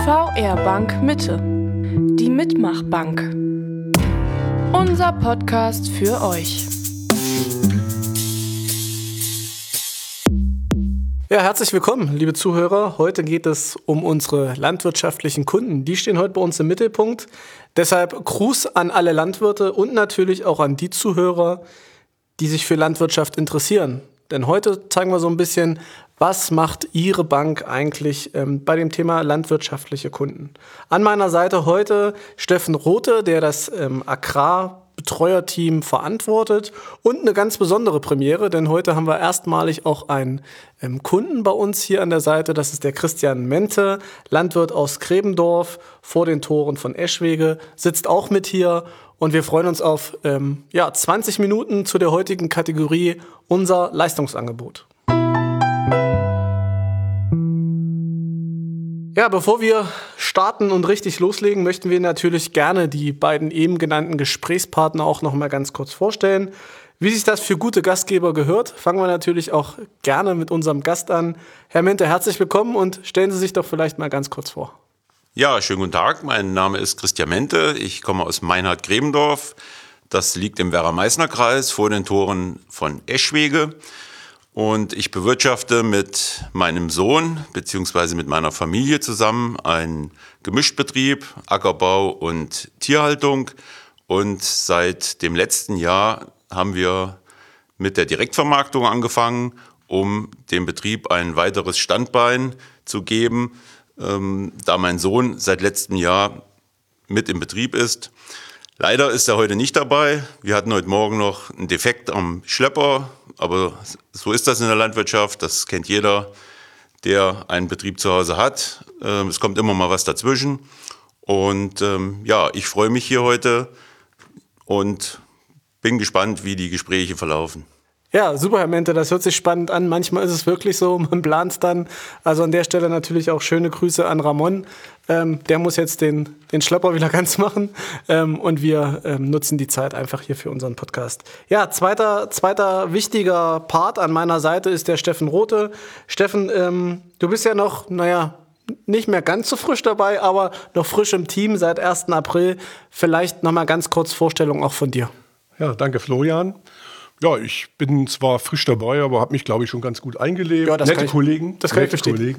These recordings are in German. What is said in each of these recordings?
VR Bank Mitte, die Mitmachbank. Unser Podcast für euch. Ja, herzlich willkommen, liebe Zuhörer. Heute geht es um unsere landwirtschaftlichen Kunden. Die stehen heute bei uns im Mittelpunkt. Deshalb Gruß an alle Landwirte und natürlich auch an die Zuhörer, die sich für Landwirtschaft interessieren. Denn heute zeigen wir so ein bisschen, was macht Ihre Bank eigentlich bei dem Thema landwirtschaftliche Kunden. An meiner Seite heute Steffen Rothe, der das Agrarbetreuerteam verantwortet, und eine ganz besondere Premiere, denn heute haben wir erstmalig auch einen Kunden bei uns hier an der Seite. Das ist der Christian Mente, Landwirt aus Gräbendorf vor den Toren von Eschwege, sitzt auch mit hier. Und wir freuen uns auf 20 Minuten zu der heutigen Kategorie unser Leistungsangebot. Ja, bevor wir starten und richtig loslegen, möchten wir natürlich gerne die beiden eben genannten Gesprächspartner auch noch mal ganz kurz vorstellen. Wie sich das für gute Gastgeber gehört, fangen wir natürlich auch gerne mit unserem Gast an. Herr Mente, herzlich willkommen und stellen Sie sich doch vielleicht mal ganz kurz vor. Ja, schönen guten Tag. Mein Name ist Christian Mente. Ich komme aus Meinhard-Gräbendorf. Das liegt im Werra-Meißner-Kreis vor den Toren von Eschwege. Und ich bewirtschafte mit meinem Sohn bzw. mit meiner Familie zusammen einen Gemischtbetrieb, Ackerbau und Tierhaltung. Und seit dem letzten Jahr haben wir mit der Direktvermarktung angefangen, um dem Betrieb ein weiteres Standbein zu geben, da mein Sohn seit letztem Jahr mit im Betrieb ist. Leider ist er heute nicht dabei. Wir hatten heute Morgen noch einen Defekt am Schlepper, aber so ist das in der Landwirtschaft. Das kennt jeder, der einen Betrieb zu Hause hat. Es kommt immer mal was dazwischen. Und ich freue mich hier heute und bin gespannt, wie die Gespräche verlaufen. Ja, super, Herr Mente, das hört sich spannend an. Manchmal ist es wirklich so, man plant es dann. Also an der Stelle natürlich auch schöne Grüße an Ramon. Der muss jetzt den Schlepper wieder ganz machen. Und wir nutzen die Zeit einfach hier für unseren Podcast. Ja, zweiter wichtiger Part an meiner Seite ist der Steffen Rothe. Steffen, du bist ja noch, nicht mehr ganz so frisch dabei, aber noch frisch im Team seit 1. April. Vielleicht nochmal ganz kurz Vorstellung auch von dir. Ja, danke Florian. Ja, ich bin zwar frisch dabei, aber habe mich, glaube ich, schon ganz gut eingelebt. Ja, nette Kollegen. Das kann ich verstehen.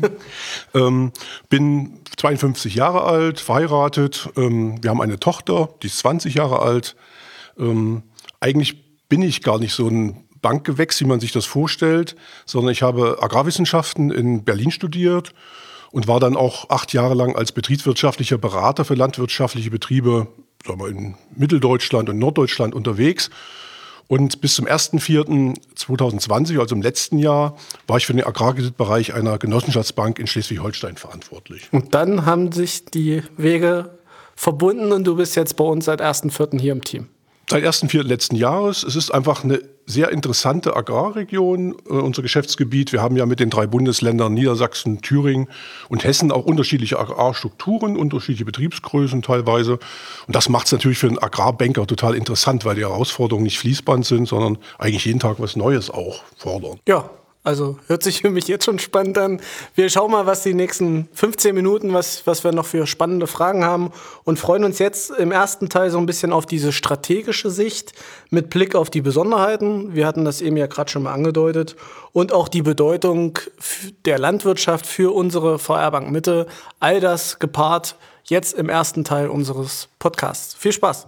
Bin 52 Jahre alt, verheiratet. Wir haben eine Tochter, die ist 20 Jahre alt. Eigentlich bin ich gar nicht so ein Bankgewächs, wie man sich das vorstellt, sondern ich habe Agrarwissenschaften in Berlin studiert und war dann auch 8 Jahre lang als betriebswirtschaftlicher Berater für landwirtschaftliche Betriebe, sagen wir, in Mitteldeutschland und Norddeutschland unterwegs. Und bis zum 1.4.2020, also im letzten Jahr, war ich für den Agrarkreditbereich einer Genossenschaftsbank in Schleswig-Holstein verantwortlich. Und dann haben sich die Wege verbunden und du bist jetzt bei uns seit 1.4. hier im Team. Seit 1.4. letzten Jahres. Es ist einfach eine sehr interessante Agrarregion, unser Geschäftsgebiet. Wir haben ja mit den 3 Bundesländern Niedersachsen, Thüringen und Hessen auch unterschiedliche Agrarstrukturen, unterschiedliche Betriebsgrößen teilweise. Und das macht es natürlich für einen Agrarbanker total interessant, weil die Herausforderungen nicht fließband sind, sondern eigentlich jeden Tag was Neues auch fordern. Ja. Also hört sich für mich jetzt schon spannend an. Wir schauen mal, was die nächsten 15 Minuten, was wir noch für spannende Fragen haben und freuen uns jetzt im ersten Teil so ein bisschen auf diese strategische Sicht mit Blick auf die Besonderheiten. Wir hatten das eben ja gerade schon mal angedeutet und auch die Bedeutung der Landwirtschaft für unsere VR Bank Mitte. All das gepaart jetzt im ersten Teil unseres Podcasts. Viel Spaß!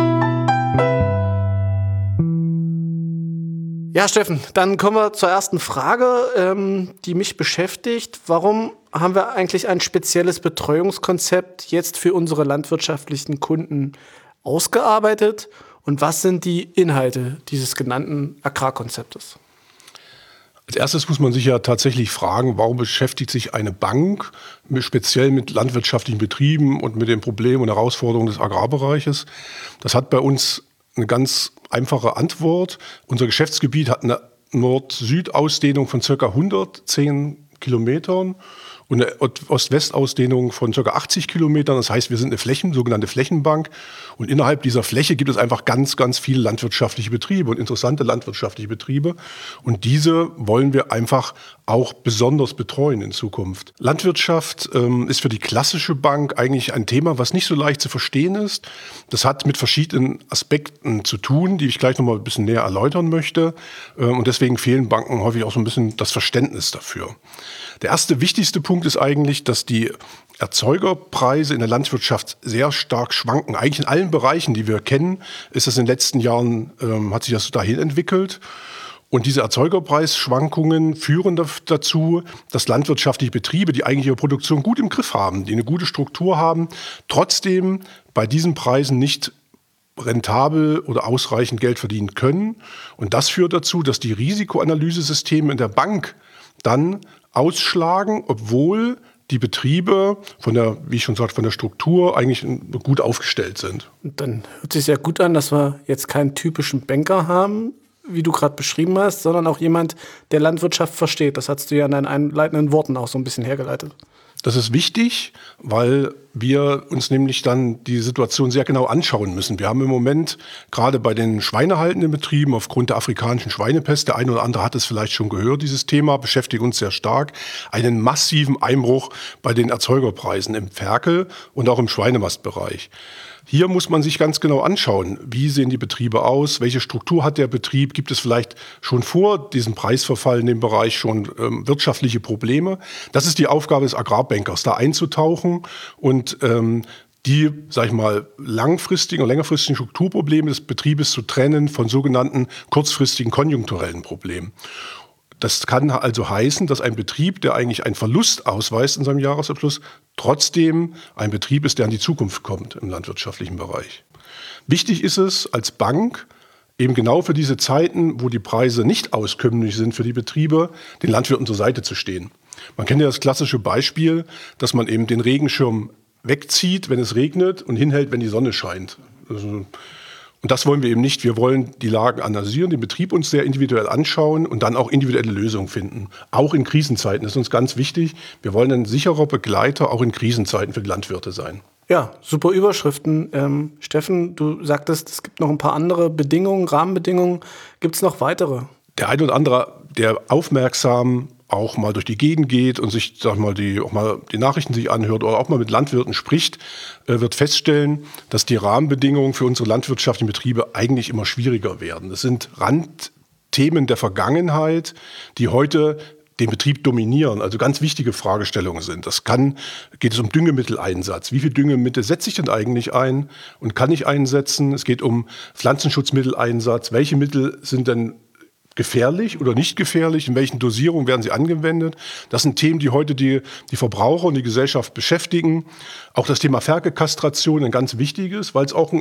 Ja, Steffen, dann kommen wir zur ersten Frage, die mich beschäftigt. Warum haben wir eigentlich ein spezielles Betreuungskonzept jetzt für unsere landwirtschaftlichen Kunden ausgearbeitet? Und was sind die Inhalte dieses genannten Agrarkonzeptes? Als erstes muss man sich ja tatsächlich fragen, warum beschäftigt sich eine Bank speziell mit landwirtschaftlichen Betrieben und mit den Problemen und Herausforderungen des Agrarbereiches? Das hat bei uns eine ganz einfache Antwort. Unser Geschäftsgebiet hat eine Nord-Süd-Ausdehnung von ca. 110 Kilometern und eine Ost-West-Ausdehnung von ca. 80 Kilometern. Das heißt, wir sind eine sogenannte Flächenbank. Und innerhalb dieser Fläche gibt es einfach ganz, ganz viele landwirtschaftliche Betriebe und interessante landwirtschaftliche Betriebe. Und diese wollen wir einfach auch besonders betreuen in Zukunft. Landwirtschaft ist für die klassische Bank eigentlich ein Thema, was nicht so leicht zu verstehen ist. Das hat mit verschiedenen Aspekten zu tun, die ich gleich noch mal ein bisschen näher erläutern möchte. Und deswegen fehlen Banken häufig auch so ein bisschen das Verständnis dafür. Der erste wichtigste Punkt ist eigentlich, dass die Erzeugerpreise in der Landwirtschaft sehr stark schwanken. Eigentlich in allen Bereichen, die wir kennen, ist das in den letzten Jahren, hat sich das dahin entwickelt. Und diese Erzeugerpreisschwankungen führen dazu, dass landwirtschaftliche Betriebe, die eigentlich ihre Produktion gut im Griff haben, die eine gute Struktur haben, trotzdem bei diesen Preisen nicht rentabel oder ausreichend Geld verdienen können. Und das führt dazu, dass die Risikoanalyse-Systeme in der Bank dann ausschlagen, obwohl die Betriebe von der, wie ich schon sagte, von der Struktur eigentlich gut aufgestellt sind. Und dann hört sich sehr gut an, dass wir jetzt keinen typischen Banker haben, wie du gerade beschrieben hast, sondern auch jemand, der Landwirtschaft versteht. Das hast du ja in deinen einleitenden Worten auch so ein bisschen hergeleitet. Das ist wichtig, weil wir uns nämlich dann die Situation sehr genau anschauen müssen. Wir haben im Moment gerade bei den schweinehaltenden Betrieben aufgrund der afrikanischen Schweinepest, der eine oder andere hat es vielleicht schon gehört, dieses Thema beschäftigt uns sehr stark, einen massiven Einbruch bei den Erzeugerpreisen im Ferkel und auch im Schweinemastbereich. Hier muss man sich ganz genau anschauen, wie sehen die Betriebe aus, welche Struktur hat der Betrieb, gibt es vielleicht schon vor diesem Preisverfall in dem Bereich schon wirtschaftliche Probleme. Das ist die Aufgabe des Agrarbankers, da einzutauchen und die, sag ich mal, langfristigen und längerfristigen Strukturprobleme des Betriebes zu trennen von sogenannten kurzfristigen konjunkturellen Problemen. Das kann also heißen, dass ein Betrieb, der eigentlich einen Verlust ausweist in seinem Jahresabschluss, trotzdem ein Betrieb ist, der an die Zukunft kommt im landwirtschaftlichen Bereich. Wichtig ist es als Bank, eben genau für diese Zeiten, wo die Preise nicht auskömmlich sind für die Betriebe, den Landwirten zur Seite zu stehen. Man kennt ja das klassische Beispiel, dass man eben den Regenschirm wegzieht, wenn es regnet und hinhält, wenn die Sonne scheint. Und das wollen wir eben nicht. Wir wollen die Lagen analysieren, den Betrieb uns sehr individuell anschauen und dann auch individuelle Lösungen finden. Auch in Krisenzeiten ist uns ganz wichtig. Wir wollen ein sicherer Begleiter auch in Krisenzeiten für die Landwirte sein. Ja, super Überschriften. Steffen, du sagtest, es gibt noch ein paar andere Bedingungen, Rahmenbedingungen. Gibt es noch weitere? Der eine oder andere, der aufmerksam auch mal durch die Gegend geht und sich, sag mal, auch mal die Nachrichten sich anhört oder auch mal mit Landwirten spricht, wird feststellen, dass die Rahmenbedingungen für unsere landwirtschaftlichen Betriebe eigentlich immer schwieriger werden. Das sind Randthemen der Vergangenheit, die heute den Betrieb dominieren, also ganz wichtige Fragestellungen sind. Geht es um Düngemitteleinsatz. Wie viel Düngemittel setze ich denn eigentlich ein und kann ich einsetzen? Es geht um Pflanzenschutzmitteleinsatz. Welche Mittel sind denn gefährlich oder nicht gefährlich? In welchen Dosierungen werden sie angewendet? Das sind Themen, die heute die Verbraucher und die Gesellschaft beschäftigen. Auch das Thema Ferkelkastration ein ganz wichtiges, weil es auch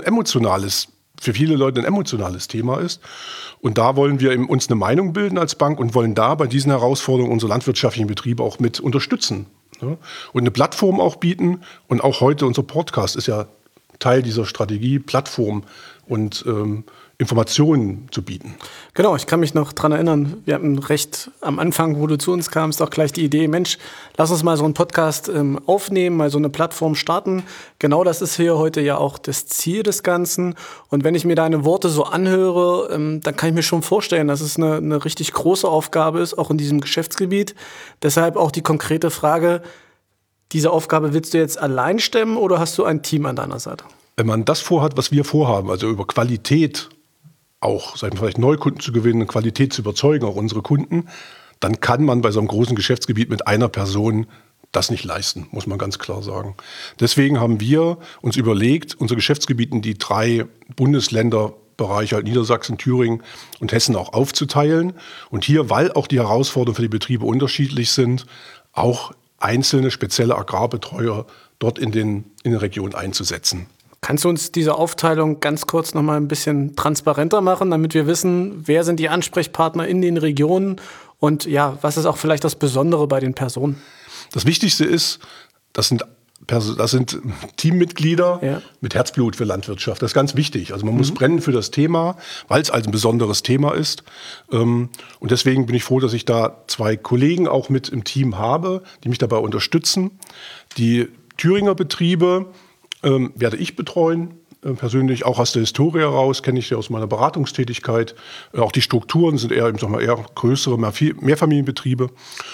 für viele Leute ein emotionales Thema ist. Und da wollen wir uns eine Meinung bilden als Bank und wollen da bei diesen Herausforderungen unsere landwirtschaftlichen Betriebe auch mit unterstützen. Und eine Plattform auch bieten. Und auch heute unser Podcast ist ja Teil dieser Strategie, Plattform und Informationen zu bieten. Genau, ich kann mich noch dran erinnern, wir hatten recht am Anfang, wo du zu uns kamst, auch gleich die Idee, Mensch, lass uns mal so einen Podcast aufnehmen, mal so eine Plattform starten. Genau das ist hier heute ja auch das Ziel des Ganzen. Und wenn ich mir deine Worte so anhöre, dann kann ich mir schon vorstellen, dass es eine richtig große Aufgabe ist, auch in diesem Geschäftsgebiet. Deshalb auch die konkrete Frage, diese Aufgabe willst du jetzt allein stemmen oder hast du ein Team an deiner Seite? Wenn man das vorhat, was wir vorhaben, also über Qualität auch, sagen wir, vielleicht Neukunden zu gewinnen, Qualität zu überzeugen, auch unsere Kunden, dann kann man bei so einem großen Geschäftsgebiet mit einer Person das nicht leisten, muss man ganz klar sagen. Deswegen haben wir uns überlegt, unser Geschäftsgebiet in die 3 Bundesländerbereiche, halt Niedersachsen, Thüringen und Hessen auch aufzuteilen. Und hier, weil auch die Herausforderungen für die Betriebe unterschiedlich sind, auch einzelne spezielle Agrarbetreuer dort in den Regionen einzusetzen. Kannst du uns diese Aufteilung ganz kurz noch mal ein bisschen transparenter machen, damit wir wissen, wer sind die Ansprechpartner in den Regionen und ja, was ist auch vielleicht das Besondere bei den Personen? Das Wichtigste ist, das sind das sind Teammitglieder mit Herzblut für Landwirtschaft. Das ist ganz wichtig. Also man muss brennen für das Thema, weil es also ein besonderes Thema ist. Und deswegen bin ich froh, dass ich da 2 Kollegen auch mit im Team habe, die mich dabei unterstützen. Die Thüringer Betriebe werde ich betreuen. Persönlich auch aus der Historie heraus, kenne ich sie aus meiner Beratungstätigkeit. Auch die Strukturen sind eher größere, Mehrfamilienbetriebe.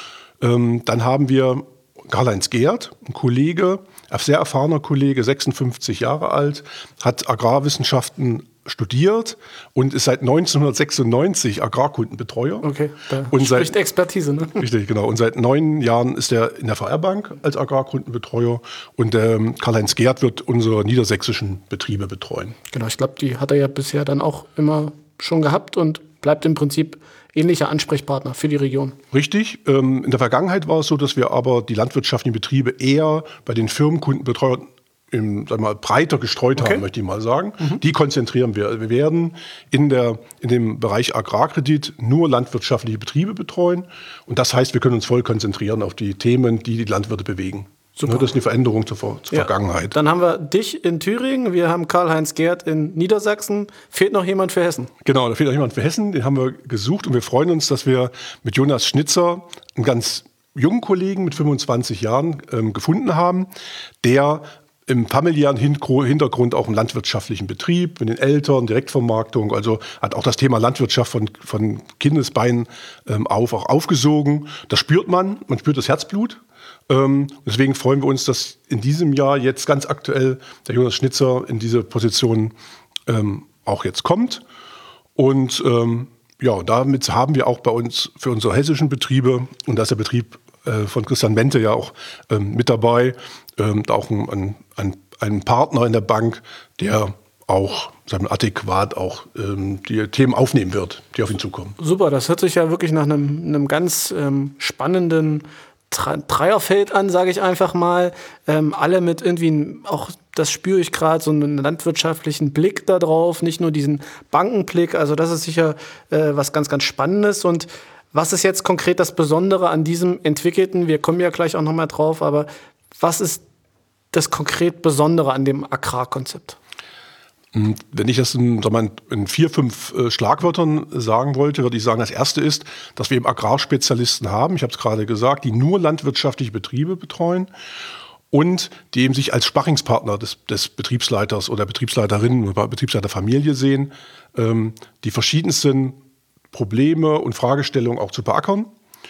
Dann haben wir Karl-Heinz Gerd, ein Kollege, ein sehr erfahrener Kollege, 56 Jahre alt, hat Agrarwissenschaften studiert und ist seit 1996 Agrarkundenbetreuer. Okay, da und spricht Expertise, ne? Richtig, genau. Und seit 9 Jahren ist er in der VR-Bank als Agrarkundenbetreuer und Karl-Heinz Gerd wird unsere niedersächsischen Betriebe betreuen. Genau, ich glaube, die hat er ja bisher dann auch immer schon gehabt und bleibt im Prinzip ähnlicher Ansprechpartner für die Region. Richtig. In der Vergangenheit war es so, dass wir aber die landwirtschaftlichen Betriebe eher bei den Firmenkundenbetreuern breiter gestreut haben, möchte ich mal sagen. Die konzentrieren wir. Wir werden in dem Bereich Agrarkredit nur landwirtschaftliche Betriebe betreuen. Und das heißt, wir können uns voll konzentrieren auf die Themen, die die Landwirte bewegen. Super. Das ist eine Veränderung zur Vergangenheit. Dann haben wir dich in Thüringen, wir haben Karl-Heinz Gerd in Niedersachsen. Fehlt noch jemand für Hessen? Genau, da fehlt noch jemand für Hessen. Den haben wir gesucht und wir freuen uns, dass wir mit Jonas Schnitzer einen ganz jungen Kollegen mit 25 Jahren gefunden haben, der im familiären Hintergrund auch im landwirtschaftlichen Betrieb, mit den Eltern, Direktvermarktung, also hat auch das Thema Landwirtschaft von Kindesbeinen auch aufgesogen. Das spürt man spürt das Herzblut. Deswegen freuen wir uns, dass in diesem Jahr jetzt ganz aktuell der Jonas Schnitzer in diese Position auch jetzt kommt. Und damit haben wir auch bei uns für unsere hessischen Betriebe, und da ist der Betrieb von Christian Mente ja auch mit dabei, auch ein Partner in der Bank, der auch adäquat auch die Themen aufnehmen wird, die auf ihn zukommen. Super, das hört sich ja wirklich nach einem ganz spannenden Dreierfeld an, sage ich einfach mal. Alle mit irgendwie, auch das spüre ich gerade, so einen landwirtschaftlichen Blick da drauf, nicht nur diesen Bankenblick. Also das ist sicher was ganz, ganz Spannendes. Und was ist jetzt konkret das Besondere an diesem entwickelten, wir kommen ja gleich auch nochmal drauf, aber was ist das konkret Besondere an dem Agrarkonzept? Wenn ich das in 4, 5 Schlagwörtern sagen wollte, würde ich sagen, das erste ist, dass wir eben Agrarspezialisten haben, ich habe es gerade gesagt, die nur landwirtschaftliche Betriebe betreuen und die eben sich als Sparringspartner des Betriebsleiters oder Betriebsleiterin oder Betriebsleiterfamilie sehen, die verschiedensten Probleme und Fragestellungen auch zu beackern.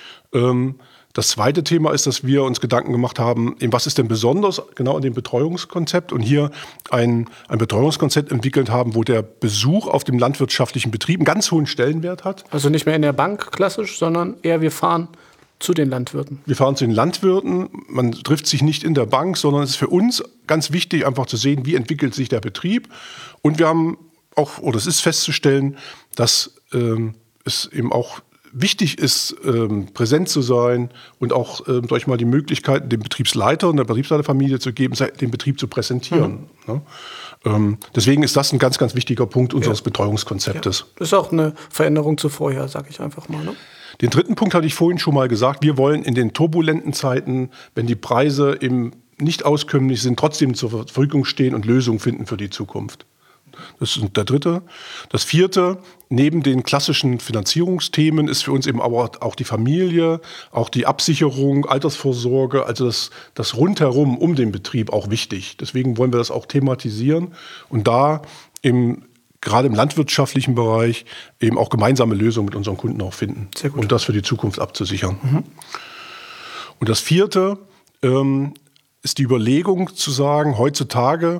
Das zweite Thema ist, dass wir uns Gedanken gemacht haben, was ist denn besonders genau an dem Betreuungskonzept und hier ein Betreuungskonzept entwickelt haben, wo der Besuch auf dem landwirtschaftlichen Betrieb einen ganz hohen Stellenwert hat. Also nicht mehr in der Bank klassisch, sondern eher wir fahren zu den Landwirten. Wir fahren zu den Landwirten, man trifft sich nicht in der Bank, sondern es ist für uns ganz wichtig, einfach zu sehen, wie entwickelt sich der Betrieb. Und wir haben auch, oder es ist festzustellen, dass es eben auch wichtig ist, präsent zu sein und auch durch mal die Möglichkeit, dem Betriebsleiter und der Betriebsleiterfamilie zu geben, den Betrieb zu präsentieren. Ne? Deswegen ist das ein ganz, ganz wichtiger Punkt unseres Betreuungskonzeptes. Ja. Das ist auch eine Veränderung zu vorher, sage ich einfach mal. Ne? Den dritten Punkt hatte ich vorhin schon mal gesagt. Wir wollen in den turbulenten Zeiten, wenn die Preise eben nicht auskömmlich sind, trotzdem zur Verfügung stehen und Lösungen finden für die Zukunft. Das ist der dritte. Das vierte, neben den klassischen Finanzierungsthemen ist für uns eben aber auch die Familie, auch die Absicherung, Altersvorsorge, also das Rundherum um den Betrieb auch wichtig. Deswegen wollen wir das auch thematisieren und da gerade im landwirtschaftlichen Bereich eben auch gemeinsame Lösungen mit unseren Kunden auch finden. Sehr gut. Und das für die Zukunft abzusichern. Und das vierte ist die Überlegung zu sagen, heutzutage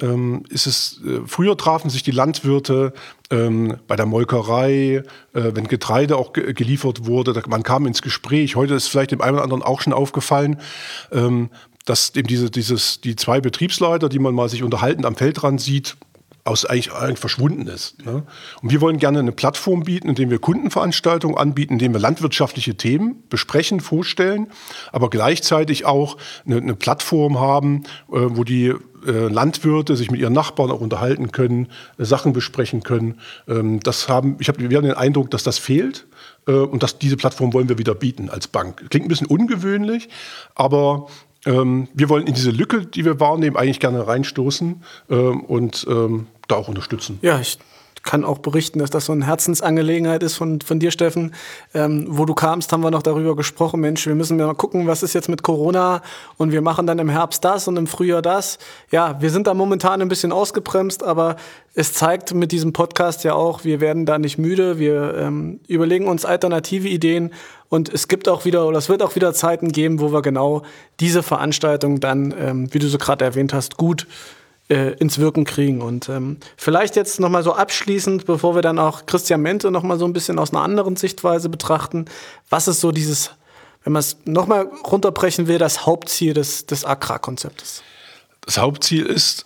früher trafen sich die Landwirte bei der Molkerei, wenn Getreide auch geliefert wurde, man kam ins Gespräch. Heute ist vielleicht dem einen oder anderen auch schon aufgefallen, dass eben die 2 Betriebsleiter, die man mal sich unterhaltend am Feldrand sieht, eigentlich verschwunden ist. Ne? Und wir wollen gerne eine Plattform bieten, indem wir Kundenveranstaltungen anbieten, indem wir landwirtschaftliche Themen besprechen, vorstellen, aber gleichzeitig auch eine Plattform haben, wo die Landwirte sich mit ihren Nachbarn auch unterhalten können, Sachen besprechen können. Wir haben den Eindruck, dass das fehlt und diese Plattform wollen wir wieder bieten als Bank. Klingt ein bisschen ungewöhnlich, aber Wir wollen in diese Lücke, die wir wahrnehmen, eigentlich gerne reinstoßen und da auch unterstützen. Ja, ich kann auch berichten, dass das so eine Herzensangelegenheit ist von dir, Steffen. Wo du kamst, haben wir noch darüber gesprochen, Mensch, wir müssen mal gucken, was ist jetzt mit Corona und wir machen dann im Herbst das und im Frühjahr das. Ja, wir sind da momentan ein bisschen ausgebremst, aber es zeigt mit diesem Podcast ja auch, wir werden da nicht müde, wir überlegen uns alternative Ideen und es gibt auch wieder, oder es wird auch wieder Zeiten geben, wo wir genau diese Veranstaltung dann, wie du so gerade erwähnt hast, gut ins Wirken kriegen. Und vielleicht jetzt nochmal so abschließend, bevor wir dann auch Christian Mente nochmal so ein bisschen aus einer anderen Sichtweise betrachten, was ist so dieses, wenn man es nochmal runterbrechen will, das Hauptziel des Agrarkonzeptes? Das Hauptziel ist,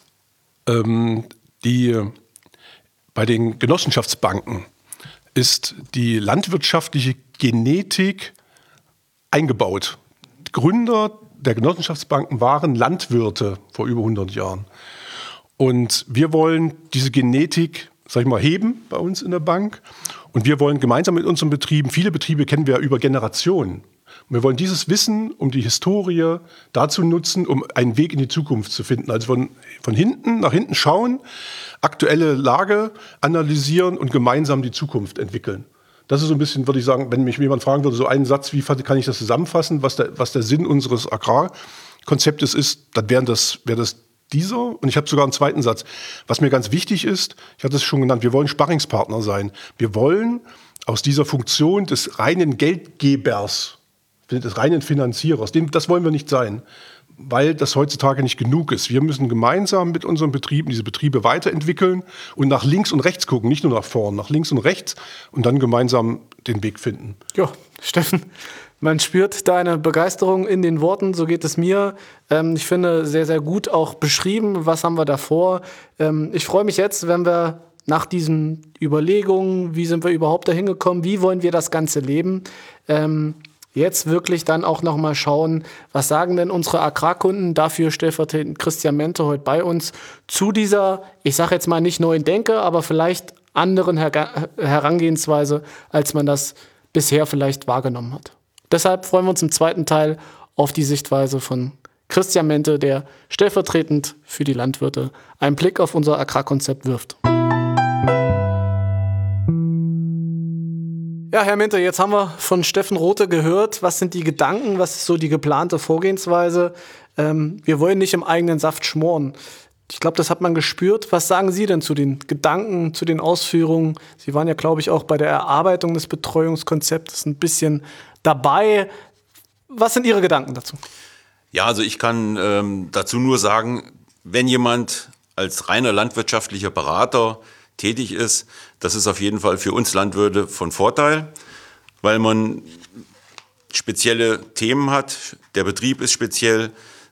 bei den Genossenschaftsbanken ist die landwirtschaftliche Genetik eingebaut. Die Gründer der Genossenschaftsbanken waren Landwirte vor über 100 Jahren. Und wir wollen diese Genetik, sag ich mal, heben bei uns in der Bank. Und wir wollen gemeinsam mit unseren Betrieben, viele Betriebe kennen wir ja über Generationen. Und wir wollen dieses Wissen um die Historie dazu nutzen, um einen Weg in die Zukunft zu finden. Also von hinten nach hinten schauen, aktuelle Lage analysieren und gemeinsam die Zukunft entwickeln. Das ist so ein bisschen, würde ich sagen, wenn mich jemand fragen würde, so einen Satz, wie kann ich das zusammenfassen, was der Sinn unseres Agrarkonzeptes ist, dann wäre das dieser. Und ich habe sogar einen zweiten Satz. Was mir ganz wichtig ist, ich hatte es schon genannt, wir wollen Sparringspartner sein. Wir wollen aus dieser Funktion des reinen Geldgebers, des reinen Finanzierers, das wollen wir nicht sein, weil das heutzutage nicht genug ist. Wir müssen gemeinsam mit unseren Betrieben diese Betriebe weiterentwickeln und nach links und rechts gucken, nicht nur nach vorn, nach links und rechts und dann gemeinsam den Weg finden. Ja, Steffen, man spürt deine Begeisterung in den Worten, so geht es mir. Ich finde, sehr, sehr gut auch beschrieben, was haben wir da vor. Ich freue mich jetzt, wenn wir nach diesen Überlegungen, wie sind wir überhaupt dahin gekommen, wie wollen wir das Ganze leben, jetzt wirklich dann auch nochmal schauen, was sagen denn unsere Agrarkunden, dafür stellvertretend Christian Mente heute bei uns, zu dieser, ich sage jetzt mal nicht neuen Denke, aber vielleicht anderen Herangehensweise, als man das bisher vielleicht wahrgenommen hat. Deshalb freuen wir uns im zweiten Teil auf die Sichtweise von Christian Mente, der stellvertretend für die Landwirte einen Blick auf unser Agrarkonzept wirft. Ja, Herr Mente, jetzt haben wir von Steffen Rothe gehört, was sind die Gedanken, was ist so die geplante Vorgehensweise. Wir wollen nicht im eigenen Saft schmoren. Ich glaube, das hat man gespürt. Was sagen Sie denn zu den Gedanken, zu den Ausführungen? Sie waren ja, glaube ich, auch bei der Erarbeitung des Betreuungskonzeptes ein bisschen dabei. Was sind Ihre Gedanken dazu? Ja, also ich kann dazu nur sagen, wenn jemand als reiner landwirtschaftlicher Berater tätig ist, das ist auf jeden Fall für uns Landwirte von Vorteil, weil man spezielle Themen hat. Der Betrieb ist speziell.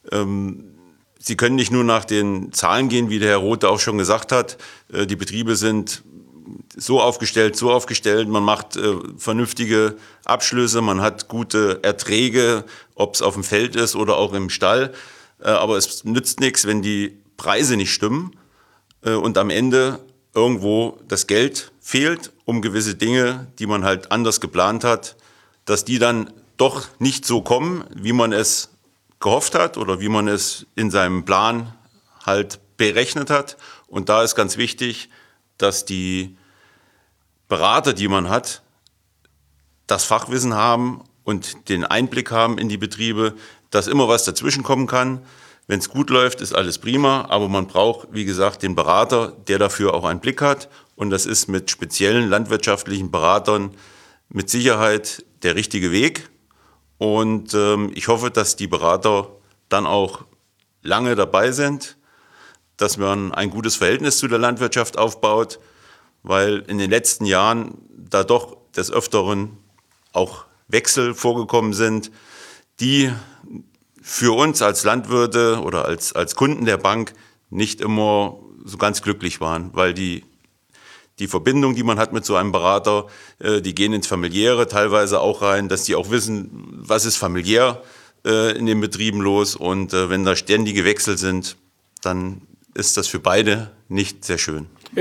Sie können nicht nur nach den Zahlen gehen, wie der Herr Rothe auch schon gesagt hat. Die Betriebe sind so aufgestellt. Man macht vernünftige Abschlüsse, man hat gute Erträge, ob es auf dem Feld ist oder auch im Stall. Aber es nützt nichts, wenn die Preise nicht stimmen und am Ende irgendwo das Geld fehlt, um gewisse Dinge, die man halt anders geplant hat, dass die dann doch nicht so kommen, wie man es gehofft hat oder wie man es in seinem Plan halt berechnet hat. Und da ist ganz wichtig, dass die Berater, die man hat, das Fachwissen haben und den Einblick haben in die Betriebe, dass immer was dazwischen kommen kann. Wenn es gut läuft, ist alles prima, aber man braucht, wie gesagt, den Berater, der dafür auch einen Blick hat. Und das ist mit speziellen landwirtschaftlichen Beratern mit Sicherheit der richtige Weg. Und ich hoffe, dass die Berater dann auch lange dabei sind, dass man ein gutes Verhältnis zu der Landwirtschaft aufbaut, weil in den letzten Jahren da doch des Öfteren auch Wechsel vorgekommen sind, die für uns als Landwirte oder als Kunden der Bank nicht immer so ganz glücklich waren, weil die Verbindung, die man hat mit so einem Berater, die gehen ins Familiäre teilweise auch rein, dass die auch wissen, was ist familiär in den Betrieben los. Und wenn da ständige Wechsel sind, dann ist das für beide nicht sehr schön. Ja, klar.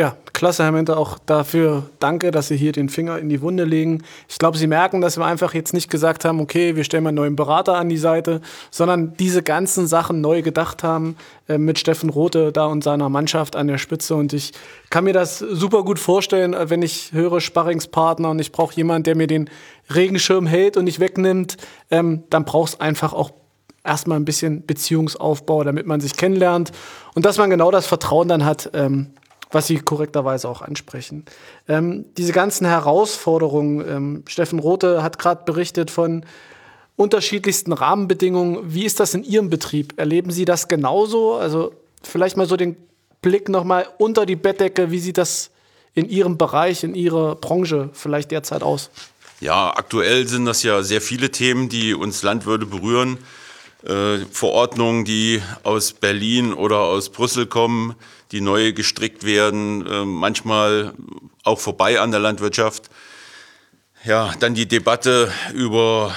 klasse, Herr Mente, auch dafür danke, dass Sie hier den Finger in die Wunde legen. Ich glaube, Sie merken, dass wir einfach jetzt nicht gesagt haben, okay, wir stellen mal einen neuen Berater an die Seite, sondern diese ganzen Sachen neu gedacht haben, mit Steffen Rothe da und seiner Mannschaft an der Spitze. Und ich kann mir das super gut vorstellen, wenn ich höre Sparringspartner und ich brauche jemanden, der mir den Regenschirm hält und nicht wegnimmt, dann braucht es einfach auch erstmal ein bisschen Beziehungsaufbau, damit man sich kennenlernt und dass man genau das Vertrauen dann hat, was Sie korrekterweise auch ansprechen. Diese ganzen Herausforderungen, Steffen Rothe hat gerade berichtet von unterschiedlichsten Rahmenbedingungen. Wie ist das in Ihrem Betrieb? Erleben Sie das genauso? Also vielleicht mal so den Blick nochmal unter die Bettdecke. Wie sieht das in Ihrem Bereich, in Ihrer Branche vielleicht derzeit aus? Ja, aktuell sind das ja sehr viele Themen, die uns Landwirte berühren. Verordnungen, die aus Berlin oder aus Brüssel kommen, die neu gestrickt werden, manchmal auch vorbei an der Landwirtschaft. Ja, dann die Debatte über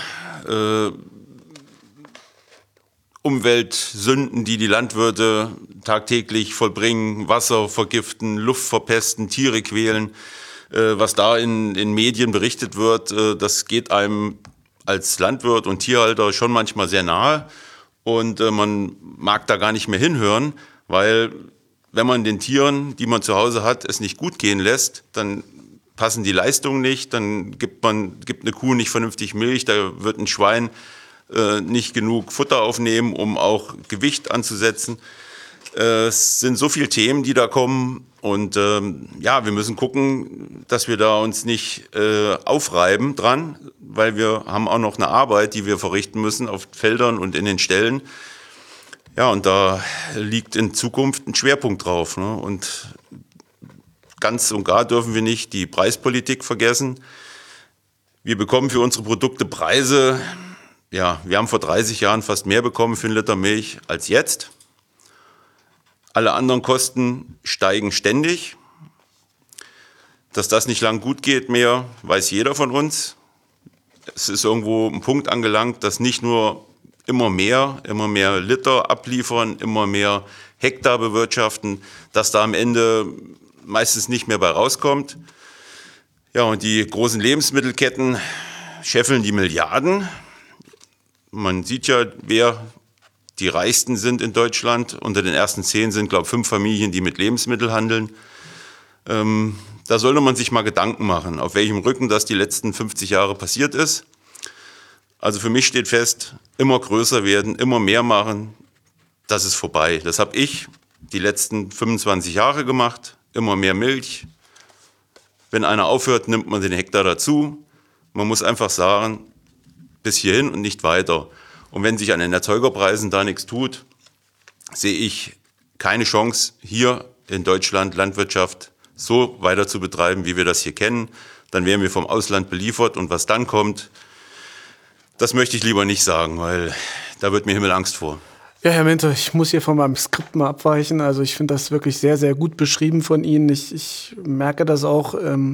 Umweltsünden, die die Landwirte tagtäglich vollbringen, Wasser vergiften, Luft verpesten, Tiere quälen. Was da in Medien berichtet wird, das geht einem als Landwirt und Tierhalter schon manchmal sehr nahe und man mag da gar nicht mehr hinhören, weil wenn man den Tieren, die man zu Hause hat, es nicht gut gehen lässt, dann passen die Leistungen nicht, dann gibt eine Kuh nicht vernünftig Milch, da wird ein Schwein nicht genug Futter aufnehmen, um auch Gewicht anzusetzen. Es sind so viele Themen, die da kommen und ja, wir müssen gucken, dass wir da uns nicht aufreiben dran, weil wir haben auch noch eine Arbeit, die wir verrichten müssen auf Feldern und in den Ställen. Ja, und da liegt in Zukunft ein Schwerpunkt drauf, ne? Und ganz und gar dürfen wir nicht die Preispolitik vergessen. Wir bekommen für unsere Produkte Preise, ja, wir haben vor 30 Jahren fast mehr bekommen für einen Liter Milch als jetzt. Alle anderen Kosten steigen ständig. Dass das nicht lang gut geht mehr, weiß jeder von uns. Es ist irgendwo ein Punkt angelangt, dass nicht nur immer mehr Liter abliefern, immer mehr Hektar bewirtschaften, dass da am Ende meistens nicht mehr bei rauskommt. Ja, und die großen Lebensmittelketten scheffeln die Milliarden. Man sieht ja, wer die Reichsten sind in Deutschland. Unter den ersten 10 sind, glaube ich, 5 Familien, die mit Lebensmitteln handeln. Da sollte man sich mal Gedanken machen, auf welchem Rücken das die letzten 50 Jahre passiert ist. Also für mich steht fest, immer größer werden, immer mehr machen, das ist vorbei. Das habe ich die letzten 25 Jahre gemacht, immer mehr Milch. Wenn einer aufhört, nimmt man den Hektar dazu. Man muss einfach sagen, bis hierhin und nicht weiter. Und wenn sich an den Erzeugerpreisen da nichts tut, sehe ich keine Chance, hier in Deutschland Landwirtschaft so weiter zu betreiben, wie wir das hier kennen. Dann werden wir vom Ausland beliefert und was dann kommt, das möchte ich lieber nicht sagen, weil da wird mir Himmelangst vor. Ja, Herr Mente, ich muss hier von meinem Skript mal abweichen. Also ich finde das wirklich sehr, sehr gut beschrieben von Ihnen. Ich merke das auch,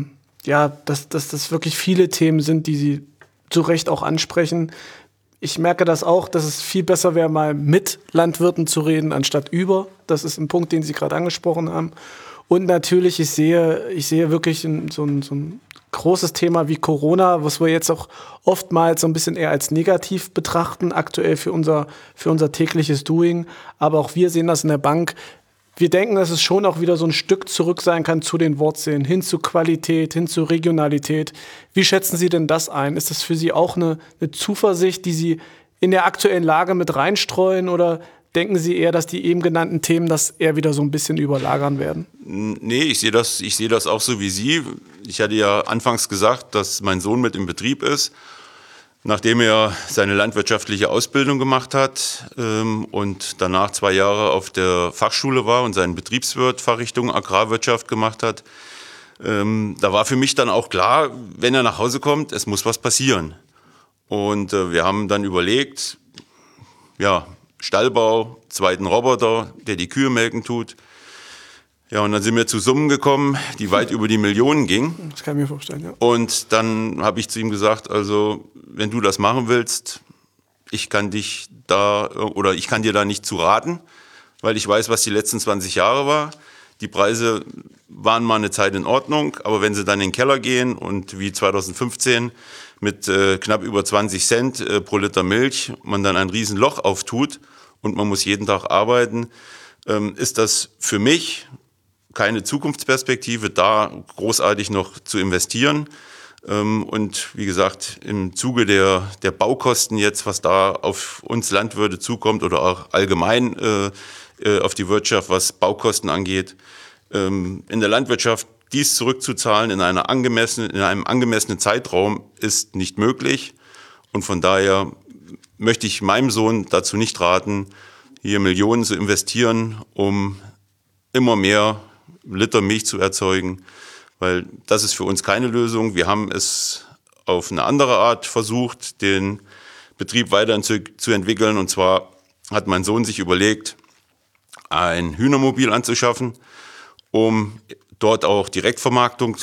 dass das wirklich viele Themen sind, die Sie zu Recht auch ansprechen. Ich merke das auch, dass es viel besser wäre, mal mit Landwirten zu reden, anstatt über. Das ist ein Punkt, den Sie gerade angesprochen haben. Und natürlich, ich sehe wirklich so ein großes Thema wie Corona, was wir jetzt auch oftmals so ein bisschen eher als negativ betrachten, aktuell für unser tägliches Doing. Aber auch wir sehen das in der Bank. Wir denken, dass es schon auch wieder so ein Stück zurück sein kann zu den Wurzeln, hin zu Qualität, hin zu Regionalität. Wie schätzen Sie denn das ein? Ist das für Sie auch eine Zuversicht, die Sie in der aktuellen Lage mit reinstreuen, oder denken Sie eher, dass die eben genannten Themen das eher wieder so ein bisschen überlagern werden? Nee, ich sehe das auch so wie Sie. Ich hatte ja anfangs gesagt, dass mein Sohn mit im Betrieb ist, nachdem er seine landwirtschaftliche Ausbildung gemacht hat und danach 2 Jahre auf der Fachschule war und seinen Betriebswirt Fachrichtung Agrarwirtschaft gemacht hat. Da war für mich dann auch klar, wenn er nach Hause kommt, es muss was passieren. Und wir haben dann überlegt, ja, Stallbau, zweiten Roboter, der die Kühe melken tut. Ja, und dann sind wir zu Summen gekommen, die weit über die Millionen gingen. Das kann ich mir vorstellen, ja. Und dann habe ich zu ihm gesagt, also wenn du das machen willst, ich kann dir da nicht zu raten, weil ich weiß, was die letzten 20 Jahre war. Die Preise waren mal eine Zeit in Ordnung, aber wenn sie dann in den Keller gehen und wie 2015 mit knapp über 20 Cent pro Liter Milch man dann ein Riesenloch auftut und man muss jeden Tag arbeiten, ist das für mich keine Zukunftsperspektive, da großartig noch zu investieren. Und wie gesagt, im Zuge der Baukosten jetzt, was da auf uns Landwirte zukommt oder auch allgemein auf die Wirtschaft, was Baukosten angeht, in der Landwirtschaft dies zurückzuzahlen in einem angemessenen Zeitraum ist nicht möglich. Und von daher möchte ich meinem Sohn dazu nicht raten, hier Millionen zu investieren, um immer mehr Liter Milch zu erzeugen, weil das ist für uns keine Lösung. Wir haben es auf eine andere Art versucht, den Betrieb weiterhin zu entwickeln. Und zwar hat mein Sohn sich überlegt, ein Hühnermobil anzuschaffen, um dort auch Direktvermarktung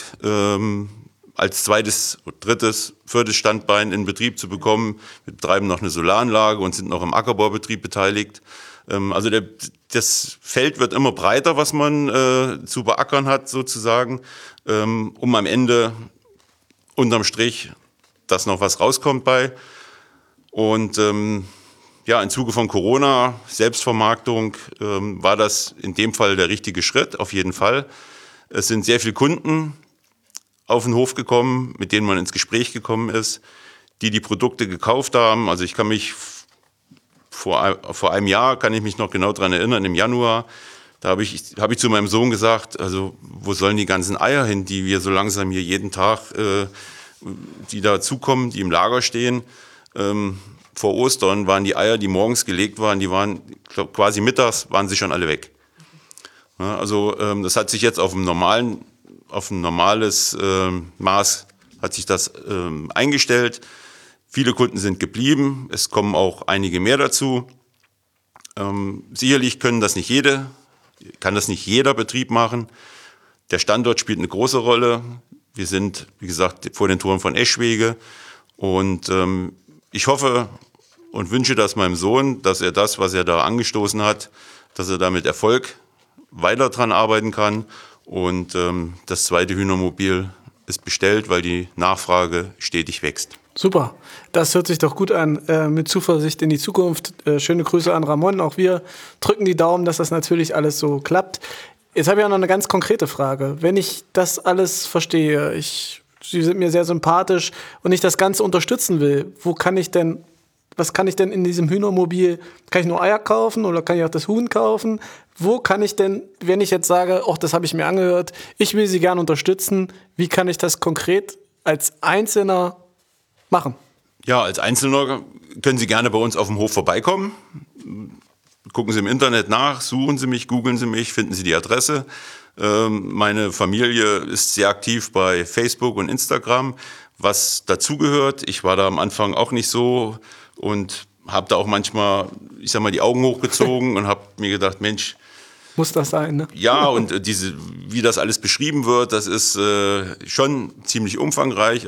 als zweites, drittes, viertes Standbein in Betrieb zu bekommen. Wir betreiben noch eine Solaranlage und sind noch im Ackerbaubetrieb beteiligt. Also das Feld wird immer breiter, was man zu beackern hat sozusagen, um am Ende unterm Strich, dass noch was rauskommt bei. Und ja, im Zuge von Corona, Selbstvermarktung, war das in dem Fall der richtige Schritt, auf jeden Fall. Es sind sehr viele Kunden auf den Hof gekommen, mit denen man ins Gespräch gekommen ist, die Produkte gekauft haben. Also ich kann mich vor einem Jahr, kann ich mich noch genau daran erinnern, im Januar, da habe ich zu meinem Sohn gesagt, also wo sollen die ganzen Eier hin, die wir so langsam hier jeden Tag, die dazukommen, die im Lager stehen. Vor Ostern waren die Eier, die morgens gelegt waren, die waren quasi mittags, waren sie schon alle weg. Ja, also das hat sich jetzt auf ein normales Maß hat sich das eingestellt. Viele Kunden sind geblieben, es kommen auch einige mehr dazu. Sicherlich kann das nicht jeder Betrieb machen. Der Standort spielt eine große Rolle. Wir sind, wie gesagt, vor den Toren von Eschwege. Und ich hoffe und wünsche das meinem Sohn, dass er das, was er da angestoßen hat, dass er da mit Erfolg weiter dran arbeiten kann. Und das zweite Hühnermobil ist bestellt, weil die Nachfrage stetig wächst. Super, das hört sich doch gut an, mit Zuversicht in die Zukunft. Schöne Grüße an Ramon, auch wir drücken die Daumen, dass das natürlich alles so klappt. Jetzt habe ich auch noch eine ganz konkrete Frage. Wenn ich das alles verstehe, Sie sind mir sehr sympathisch und ich das Ganze unterstützen will, was kann ich denn in diesem Hühnermobil, kann ich nur Eier kaufen oder kann ich auch das Huhn kaufen? Wo kann ich denn, wenn ich jetzt sage, das habe ich mir angehört, ich will Sie gerne unterstützen, wie kann ich das konkret als Einzelner machen? Ja, als Einzelner können Sie gerne bei uns auf dem Hof vorbeikommen. Gucken Sie im Internet nach, suchen Sie mich, googeln Sie mich, finden Sie die Adresse. Meine Familie ist sehr aktiv bei Facebook und Instagram, was dazugehört. Ich war da am Anfang auch nicht so und habe da auch manchmal, die Augen hochgezogen und habe mir gedacht, Mensch, muss das sein, ne? Ja, und wie das alles beschrieben wird, das ist schon ziemlich umfangreich.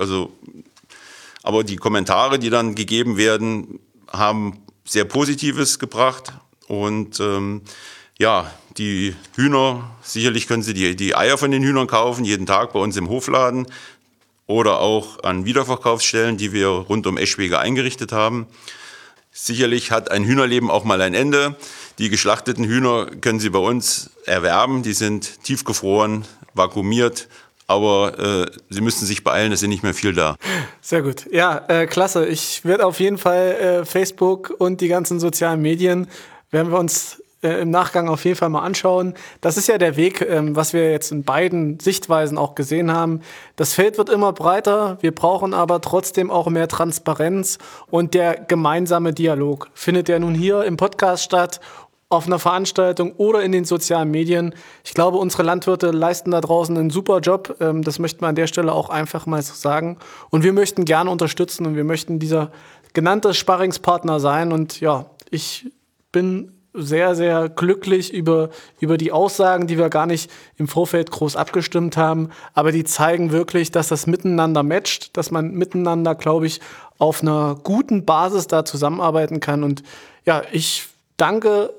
Aber die Kommentare, die dann gegeben werden, haben sehr Positives gebracht. Und die Hühner, sicherlich können Sie die Eier von den Hühnern kaufen, jeden Tag bei uns im Hofladen oder auch an Wiederverkaufsstellen, die wir rund um Eschwege eingerichtet haben. Sicherlich hat ein Hühnerleben auch mal ein Ende. Die geschlachteten Hühner können Sie bei uns erwerben. Die sind tiefgefroren, vakuumiert. Aber Sie müssen sich beeilen, es sind nicht mehr viel da. Sehr gut. Ja, klasse. Ich werde auf jeden Fall Facebook und die ganzen sozialen Medien, werden wir uns im Nachgang auf jeden Fall mal anschauen. Das ist ja der Weg, was wir jetzt in beiden Sichtweisen auch gesehen haben. Das Feld wird immer breiter, wir brauchen aber trotzdem auch mehr Transparenz und der gemeinsame Dialog. Findet ja nun hier im Podcast statt, auf einer Veranstaltung oder in den sozialen Medien. Ich glaube, unsere Landwirte leisten da draußen einen super Job. Das möchten wir an der Stelle auch einfach mal so sagen. Und wir möchten gerne unterstützen und wir möchten dieser genannte Sparringspartner sein. Und ja, ich bin sehr, sehr glücklich über die Aussagen, die wir gar nicht im Vorfeld groß abgestimmt haben. Aber die zeigen wirklich, dass das miteinander matcht, dass man miteinander, glaube ich, auf einer guten Basis da zusammenarbeiten kann. Und ja, ich danke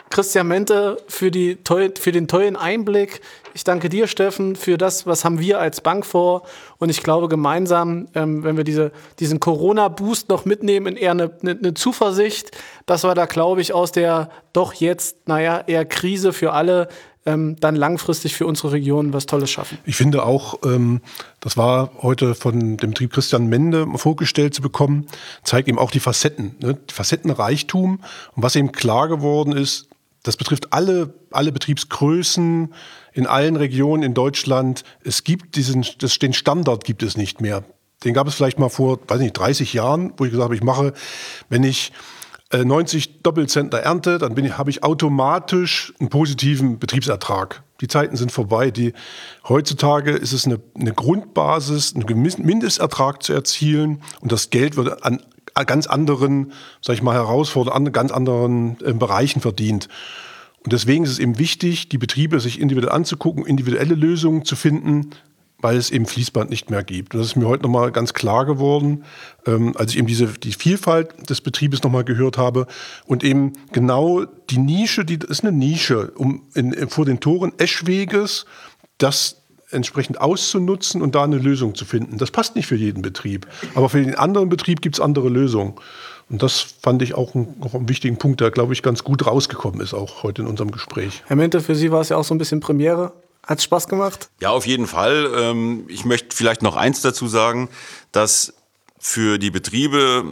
Christian Mente für den tollen Einblick. Ich danke dir, Steffen, für das, was haben wir als Bank vor. Und ich glaube, gemeinsam, wenn wir diesen Corona-Boost noch mitnehmen in eher eine Zuversicht, dass wir da, glaube ich, aus der doch jetzt, eher Krise für alle, dann langfristig für unsere Region was Tolles schaffen. Ich finde auch, das war heute von dem Betrieb Christian Mende vorgestellt zu bekommen, zeigt eben auch die Facetten, ne? Die Facettenreichtum. Und was eben klar geworden ist, das betrifft alle Betriebsgrößen in allen Regionen in Deutschland. Es gibt den Standard gibt es nicht mehr. Den gab es vielleicht mal vor, 30 Jahren, wo ich gesagt habe, wenn ich 90 Doppelzentner ernte, dann habe ich automatisch einen positiven Betriebsertrag. Die Zeiten sind vorbei. Heutzutage ist es eine Grundbasis, einen Mindestertrag zu erzielen, und das Geld wird an ganz anderen, Herausforderungen, ganz anderen Bereichen verdient. Und deswegen ist es eben wichtig, die Betriebe sich individuell anzugucken, individuelle Lösungen zu finden, weil es eben Fließband nicht mehr gibt. Und das ist mir heute nochmal ganz klar geworden, als ich eben die Vielfalt des Betriebes nochmal gehört habe und eben genau die Nische, das ist eine Nische, vor den Toren Eschweges, das entsprechend auszunutzen und da eine Lösung zu finden. Das passt nicht für jeden Betrieb, aber für den anderen Betrieb gibt es andere Lösungen. Und das fand ich auch einen wichtigen Punkt, der, glaube ich, ganz gut rausgekommen ist, auch heute in unserem Gespräch. Herr Mente, für Sie war es ja auch so ein bisschen Premiere. Hat es Spaß gemacht? Ja, auf jeden Fall. Ich möchte vielleicht noch eins dazu sagen, dass für die Betriebe,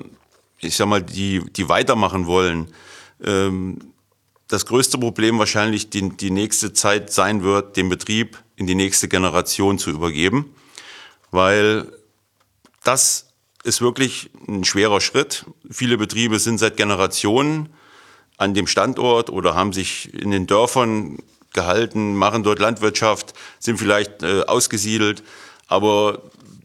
die weitermachen wollen, das größte Problem wahrscheinlich die nächste Zeit sein wird, den Betrieb in die nächste Generation zu übergeben, weil das ist wirklich ein schwerer Schritt. Viele Betriebe sind seit Generationen an dem Standort oder haben sich in den Dörfern gehalten, machen dort Landwirtschaft, sind vielleicht ausgesiedelt, aber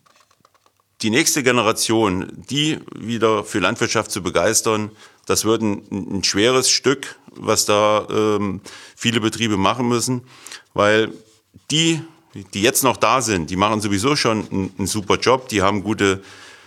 die nächste Generation, die wieder für Landwirtschaft zu begeistern, das wird ein schweres Stück, was da viele Betriebe machen müssen, weil die jetzt noch da sind, die machen sowieso schon einen super Job, die haben gute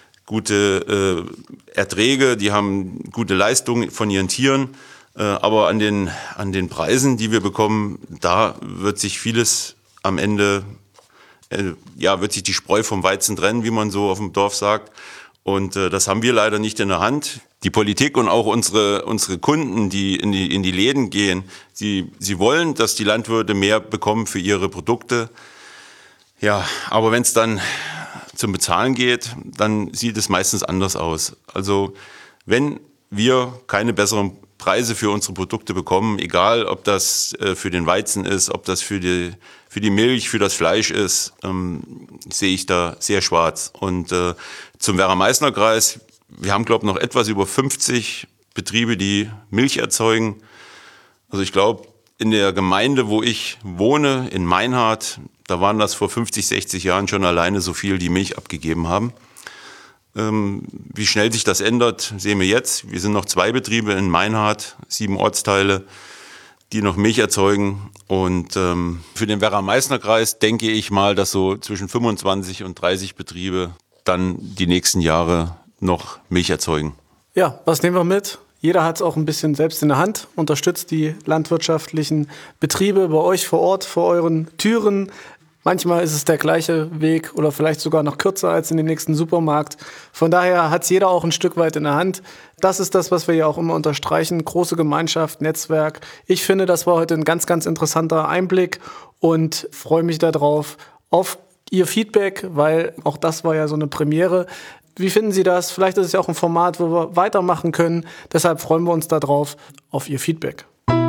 Erträge, die haben gute Leistungen von ihren Tieren. Aber an den Preisen, die wir bekommen, da wird sich vieles am Ende, wird sich die Spreu vom Weizen trennen, wie man so auf dem Dorf sagt. Und das haben wir leider nicht in der Hand. Die Politik und auch unsere Kunden, die in die Läden gehen, sie wollen, dass die Landwirte mehr bekommen für ihre Produkte. Ja, aber wenn es dann zum Bezahlen geht, dann sieht es meistens anders aus. Also wenn wir keine besseren Preise für unsere Produkte bekommen, egal ob das für den Weizen ist, ob das für die Milch, für das Fleisch ist, sehe ich da sehr schwarz. Und zum Werra-Meißner-Kreis, wir haben, glaube ich, noch etwas über 50 Betriebe, die Milch erzeugen. Also ich glaube, in der Gemeinde, wo ich wohne, in Meinhardt, da waren das vor 50, 60 Jahren schon alleine so viel, die Milch abgegeben haben. Wie schnell sich das ändert, sehen wir jetzt. Wir sind noch 2 Betriebe in Meinhardt, 7 Ortsteile, die noch Milch erzeugen. Und für den Werra-Meißner-Kreis denke ich mal, dass so zwischen 25 und 30 Betriebe dann die nächsten Jahre noch Milch erzeugen. Ja, was nehmen wir mit? Jeder hat es auch ein bisschen selbst in der Hand, unterstützt die landwirtschaftlichen Betriebe bei euch vor Ort, vor euren Türen. Manchmal ist es der gleiche Weg oder vielleicht sogar noch kürzer als in den nächsten Supermarkt. Von daher hat es jeder auch ein Stück weit in der Hand. Das ist das, was wir ja auch immer unterstreichen. Große Gemeinschaft, Netzwerk. Ich finde, das war heute ein ganz, ganz interessanter Einblick und freue mich darauf, auf Ihr Feedback, weil auch das war ja so eine Premiere. Wie finden Sie das? Vielleicht ist es ja auch ein Format, wo wir weitermachen können. Deshalb freuen wir uns darauf, auf Ihr Feedback.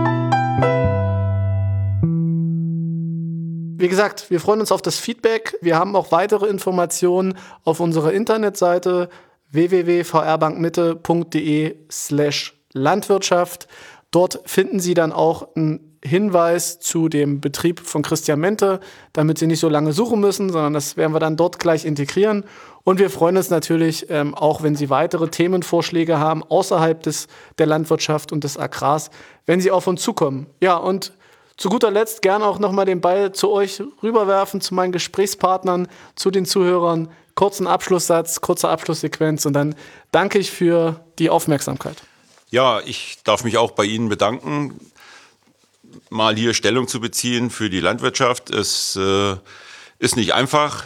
Wie gesagt, wir freuen uns auf das Feedback. Wir haben auch weitere Informationen auf unserer Internetseite www.vrbankmitte.de/Landwirtschaft. Dort finden Sie dann auch einen Hinweis zu dem Betrieb von Christian Mente, damit Sie nicht so lange suchen müssen, sondern das werden wir dann dort gleich integrieren. Und wir freuen uns natürlich auch, wenn Sie weitere Themenvorschläge haben, außerhalb der Landwirtschaft und des Agrars, wenn Sie auf uns zukommen. Ja, und zu guter Letzt gerne auch nochmal den Ball zu euch rüberwerfen, zu meinen Gesprächspartnern, zu den Zuhörern. Kurzen Abschlusssatz, kurze Abschlusssequenz und dann danke ich für die Aufmerksamkeit. Ja, ich darf mich auch bei Ihnen bedanken, mal hier Stellung zu beziehen für die Landwirtschaft. Es ist nicht einfach,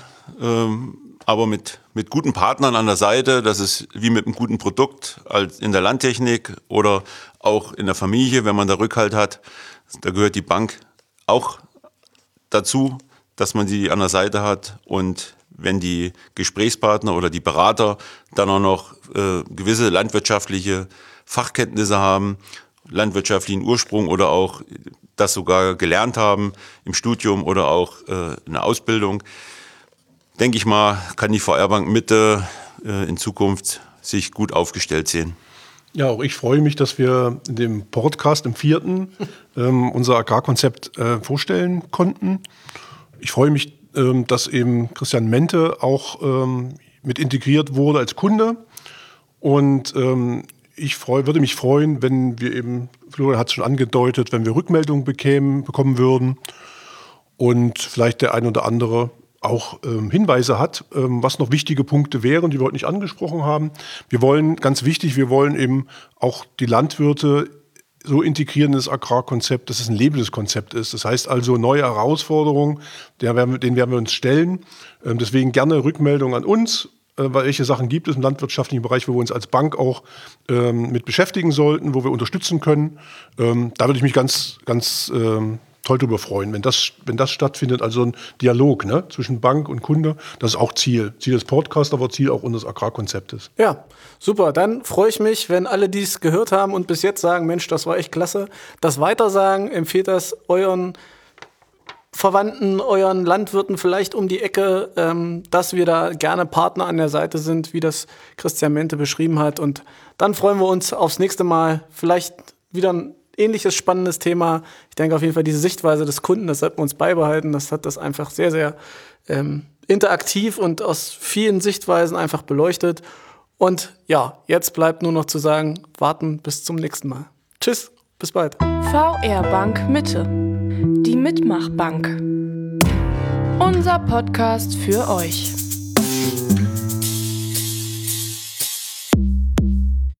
aber mit guten Partnern an der Seite, das ist wie mit einem guten Produkt als in der Landtechnik oder auch in der Familie, wenn man da Rückhalt hat. Da gehört die Bank auch dazu, dass man sie an der Seite hat. Und wenn die Gesprächspartner oder die Berater dann auch noch gewisse landwirtschaftliche Fachkenntnisse haben, landwirtschaftlichen Ursprung oder auch das sogar gelernt haben im Studium oder auch in der Ausbildung, denke ich mal, kann die VR Bank Mitte in Zukunft sich gut aufgestellt sehen. Ja, auch ich freue mich, dass wir in dem Podcast im 4. Unser Agrarkonzept vorstellen konnten. Ich freue mich, dass eben Christian Mente auch mit integriert wurde als Kunde. Und würde mich freuen, wenn wir eben, Florian hat es schon angedeutet, wenn wir Rückmeldungen bekommen würden und vielleicht der ein oder andere auch Hinweise hat, was noch wichtige Punkte wären, die wir heute nicht angesprochen haben. Wir wollen eben auch die Landwirte so integrieren in das Agrarkonzept, dass es ein lebendes Konzept ist. Das heißt also neue Herausforderungen, denen werden wir uns stellen. Deswegen gerne Rückmeldungen an uns, welche Sachen gibt es im landwirtschaftlichen Bereich, wo wir uns als Bank auch mit beschäftigen sollten, wo wir unterstützen können. Da würde ich mich ganz toll darüber freuen, wenn das stattfindet, also ein Dialog, ne, zwischen Bank und Kunde. Das ist auch Ziel des Podcasts, aber Ziel auch unseres Agrarkonzeptes. Ja, super. Dann freue ich mich, wenn alle dies gehört haben und bis jetzt sagen, Mensch, das war echt klasse. Das Weitersagen, empfehlt das euren Verwandten, euren Landwirten vielleicht um die Ecke, dass wir da gerne Partner an der Seite sind, wie das Christian Mente beschrieben hat. Und dann freuen wir uns aufs nächste Mal. Vielleicht wieder ein ähnliches spannendes Thema. Ich denke auf jeden Fall diese Sichtweise des Kunden, das sollten wir uns beibehalten. Das hat das einfach sehr, sehr interaktiv und aus vielen Sichtweisen einfach beleuchtet. Und ja, jetzt bleibt nur noch zu sagen, warten bis zum nächsten Mal. Tschüss, bis bald. VR Bank Mitte. Die Mitmachbank. Unser Podcast für euch.